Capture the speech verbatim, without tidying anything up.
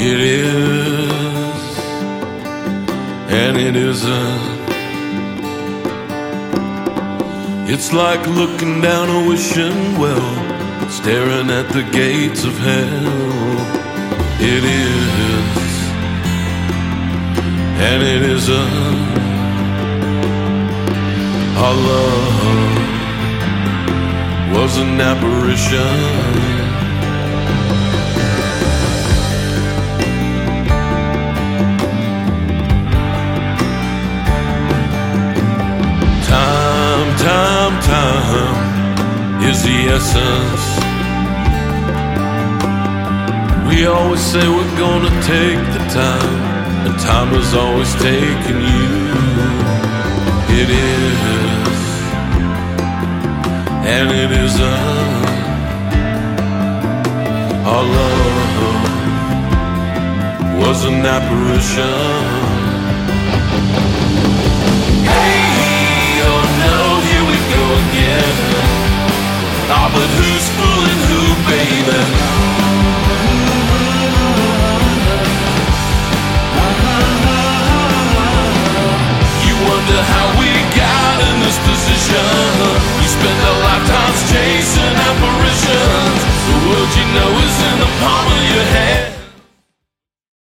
It is, and it isn't. It's like looking down a wishing well, staring at the gates of hell. It is, and it isn't. Our love was an apparition. Time, time is the essence. We always say we're gonna take the time, and time is always taking you. It is, and it isn't. Our love was an apparition. Ah, but who's fooling who, baby? You wonder how we got in this position. We spend our lifetimes chasing apparitions. The world you know is in the palm of your hand.